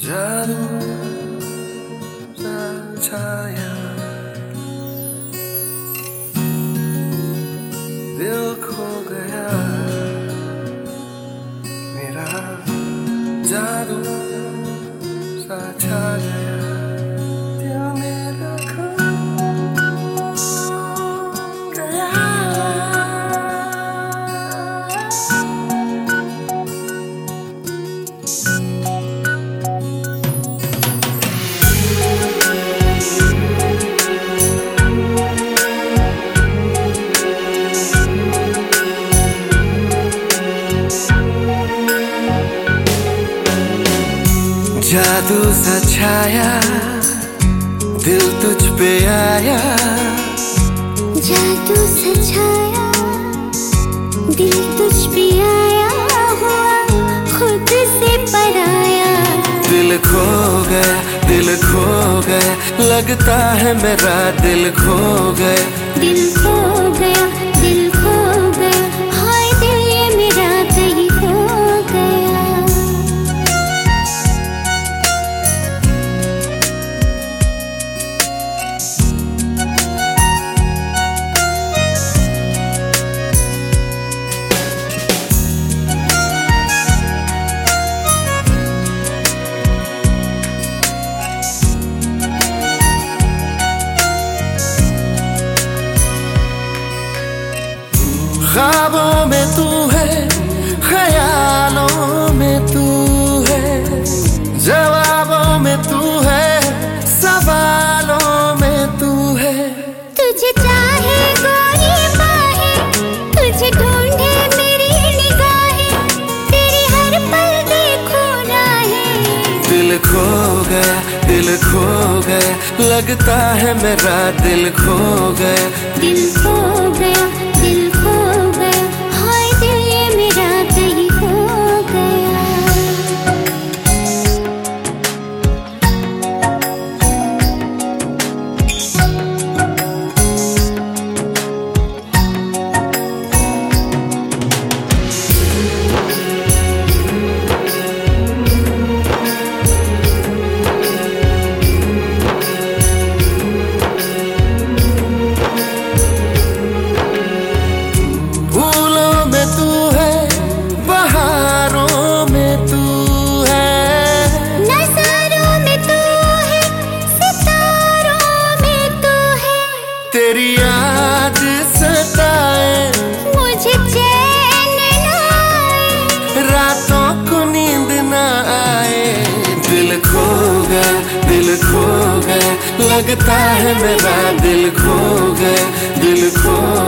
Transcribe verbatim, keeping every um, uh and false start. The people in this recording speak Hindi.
जादू सा छाया दिल खो गया मेरा, जादू सा छा गया दिल मेरा खो गया। जादू सा छाया दिल तुझ पे आया, जादू सा छाया दिल तुझ पे आया, हुआ खुद से पराया। दिल खो गया दिल खो गया, लगता है मेरा दिल खो गया। दिल खो गया दिल खो गया, हाय दिल ये मेरा कहीं खो गया। ख्वाबों में तू है, ख्यालों में तू है, जवाबों में तू है, सवालों में तू है। तुझे चाहे गोरी बाहें, तुझे ढूंढे मेरी निगाहें, तेरी हर पल देखो राहें। दिल खो गया दिल खो गया, लगता है मेरा दिल खो गया। दिल खो गया दिल खो गया, हाय दिल ये मेरा कहीं खो गया। तेरी याद सताए मुझे चैन न आए, रातों को नींद न आए। दिल खो गया दिल खो गया, लगता है मेरा दिल खो गया दिल खो